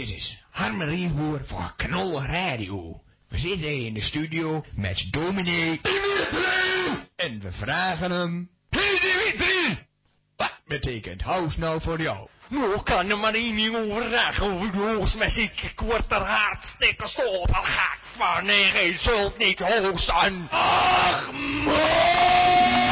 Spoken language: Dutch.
Dit is Harme Rieboer voor Knol Radio. We zitten in de studio met dominee Dimitri. En we vragen hem... Hey Dimitri! Wat betekent house nou voor jou? Nou kan er maar één ding over zeggen. Jongens, met zieke kwarterhart, stikken stop, al ga ik van. Nee, je zult niet hosten. Ach, man!